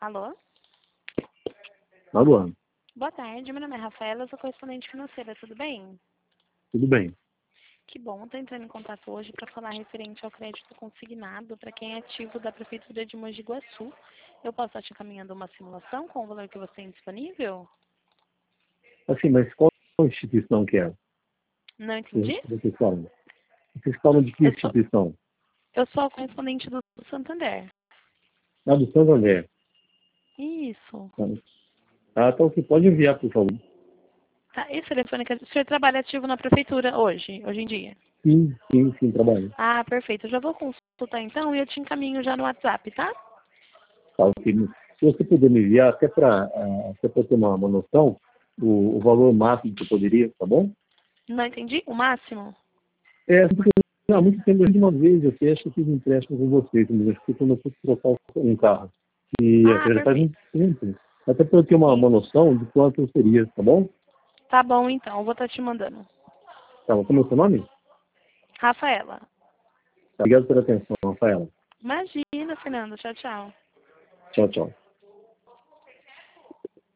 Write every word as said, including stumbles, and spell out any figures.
Alô? Alô? Boa tarde, meu nome é Rafaela, eu sou correspondente financeira, tudo bem? Tudo bem. Que bom, estou entrando em contato hoje para falar referente ao crédito consignado para quem é ativo da Prefeitura de Mogi Guaçu. Eu posso estar te encaminhando uma simulação com o valor que você tem disponível? Assim, mas qual instituição que é? Não entendi? Vocês falam? Vocês falam de que Eu sou, instituição? eu sou a correspondente do Santander. Ah, do Santander. Isso. Ah, então você pode enviar, por favor. Tá, esse telefone que o senhor trabalha ativo na Prefeitura hoje, hoje em dia? Sim, sim, sim, trabalho. Ah, perfeito. Eu já vou consultar então e eu te encaminho já no WhatsApp, tá? Tá, ok. Se você puder me enviar, até para até para ter uma, uma noção, o, o valor máximo que eu poderia, tá bom? Não entendi? O máximo? É, porque há muito tempo, de uma vez, eu até acho que eu fiz um empréstimo com vocês, mas acho que quando eu fui trocar um carro. E Ah, até já faz um perfeito. tempo. Até para eu ter uma, Sim. uma noção de quanto seria, tá bom? Tá bom então, eu vou estar te mandando. Tá bom. Como é o seu nome? Rafaela. Obrigado pela atenção, Rafaela. Imagina, Fernando. Tchau, tchau. Tchau, tchau.